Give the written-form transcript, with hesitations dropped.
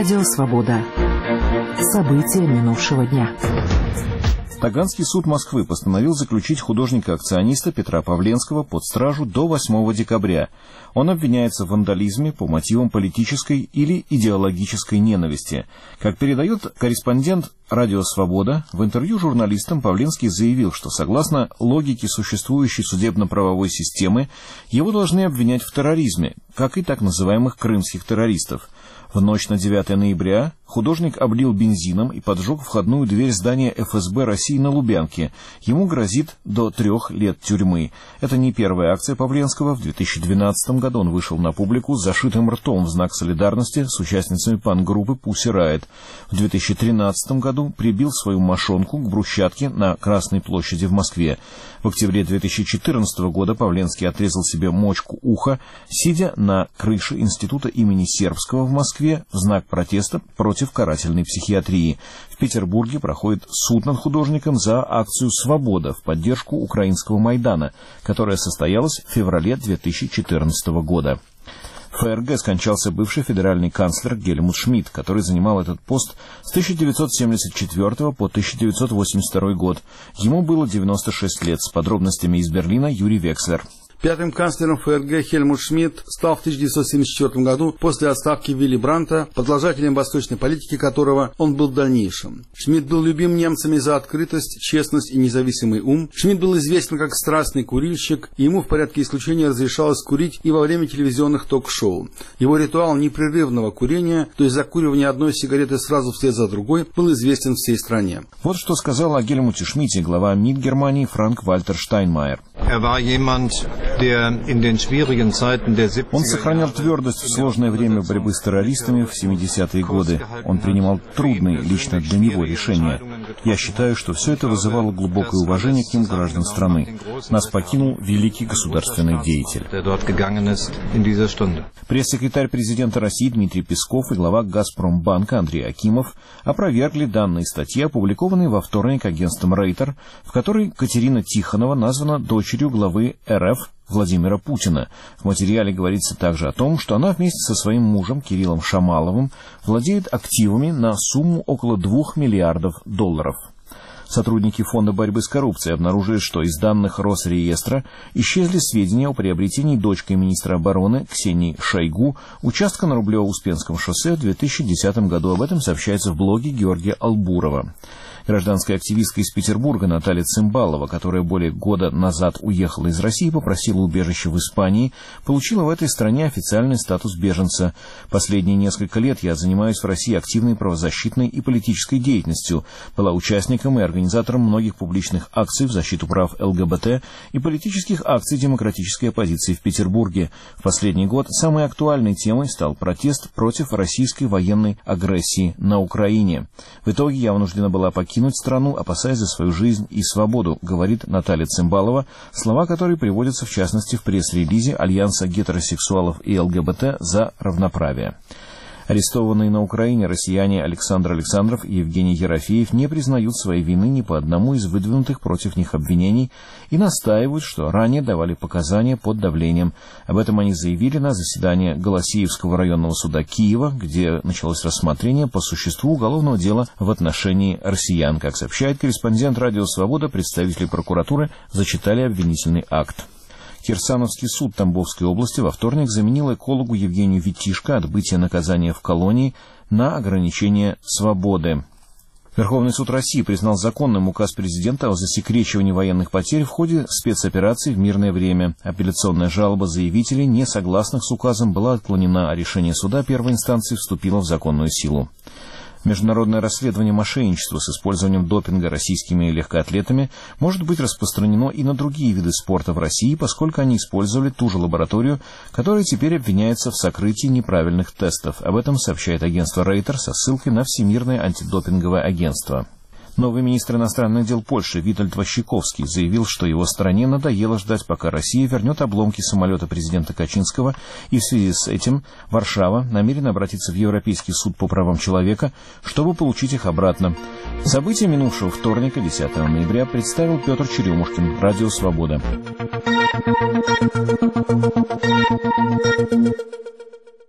Радио «Свобода». События минувшего дня. Таганский суд Москвы постановил заключить художника-акциониста Петра Павленского под стражу до 8 декабря. Он обвиняется в вандализме по мотивам политической или идеологической ненависти. Как передает корреспондент «Радио Свобода», в интервью журналистам Павленский заявил, что согласно логике существующей судебно-правовой системы, его должны обвинять в терроризме, как и так называемых крымских террористов. В ночь на 9 ноября художник облил бензином и поджег входную дверь здания ФСБ России на Лубянке. Ему грозит до 3 лет тюрьмы. Это не первая акция Павленского. В 2012 году он вышел на публику с зашитым ртом в знак солидарности с участницами панк-группы Pussy Riot. В 2013 году прибил свою мошонку к брусчатке на Красной площади в Москве. В октябре 2014 года Павленский отрезал себе мочку уха, сидя на крыше института имени Сербского в Москве в знак протеста против карательной психиатрии. В Петербурге проходит суд над художником за акцию «Свобода» в поддержку украинского Майдана, которая состоялась в феврале 2014 года. В ФРГ скончался бывший федеральный канцлер Гельмут Шмидт, который занимал этот пост с 1974 по 1982 год. Ему было 96 лет. С подробностями из Берлина Юрий Векслер. Пятым канцлером ФРГ Хельмут Шмидт стал в 1974 году после отставки Вилли Брандта, продолжателем восточной политики которого он был в дальнейшем. Шмидт был любим немцами за открытость, честность и независимый ум. Шмидт был известен как страстный курильщик, и ему в порядке исключения разрешалось курить и во время телевизионных ток-шоу. Его ритуал непрерывного курения, то есть закуривания одной сигареты сразу вслед за другой, был известен всей стране. Вот что сказал о Гельмуте Шмидте глава МИД Германии Франк-Вальтер Штайнмайер. Он сохранял твердость в сложное время борьбы с террористами в 70-е годы. Он принимал трудные лично для него решения. Я считаю, что все это вызывало глубокое уважение к ним граждан страны. Нас покинул великий государственный деятель. Пресс-секретарь президента России Дмитрий Песков и глава «Газпромбанка» Андрей Акимов опровергли данные статьи, опубликованные во вторник агентством Рейтер, в которой Катерина Тихонова названа дочерью главы РФ Владимира Путина. В материале говорится также о том, что она вместе со своим мужем Кириллом Шамаловым владеет активами на сумму около $2 миллиардов. Сотрудники Фонда борьбы с коррупцией обнаружили, что из данных Росреестра исчезли сведения о приобретении дочкой министра обороны Ксении Шойгу участка на Рублево-Успенском шоссе в 2010 году. Об этом сообщается в блоге Георгия Албурова. Гражданская активистка из Петербурга Наталья Цимбалова, которая более года назад уехала из России и попросила убежище в Испании, получила в этой стране официальный статус беженца. Последние несколько лет я занимаюсь в России активной правозащитной и политической деятельностью, была участником и организатором многих публичных акций в защиту прав ЛГБТ и политических акций демократической оппозиции в Петербурге. В последний год самой актуальной темой стал протест против российской военной агрессии на Украине. В итоге я вынуждена была покинуть страну, опасаясь за свою жизнь и свободу, говорит Наталья Цимбалова, слова которой приводятся в частности в пресс-релизе Альянса гетеросексуалов и ЛГБТ за равноправие. Арестованные на Украине россияне Александр Александров и Евгений Ерофеев не признают своей вины ни по одному из выдвинутых против них обвинений и настаивают, что ранее давали показания под давлением. Об этом они заявили на заседании Голосеевского районного суда Киева, где началось рассмотрение по существу уголовного дела в отношении россиян. Как сообщает корреспондент «Радио Свобода», представители прокуратуры зачитали обвинительный акт. Кирсановский суд Тамбовской области во вторник заменил экологу Евгению Витишко отбытие наказания в колонии на ограничение свободы. Верховный суд России признал законным указ президента о засекречивании военных потерь в ходе спецоперации в мирное время. Апелляционная жалоба заявителей, не согласных с указом, была отклонена, а решение суда первой инстанции вступило в законную силу. Международное расследование мошенничества с использованием допинга российскими легкоатлетами может быть распространено и на другие виды спорта в России, поскольку они использовали ту же лабораторию, которая теперь обвиняется в сокрытии неправильных тестов. Об этом сообщает агентство Рейтер со ссылкой на Всемирное антидопинговое агентство. Новый министр иностранных дел Польши Витальд Ващиковский заявил, что его стране надоело ждать, пока Россия вернет обломки самолета президента Качинского, и в связи с этим Варшава намерена обратиться в Европейский суд по правам человека, чтобы получить их обратно. События минувшего вторника, 10 ноября, представил Петр Черемушкин, Радио Свобода.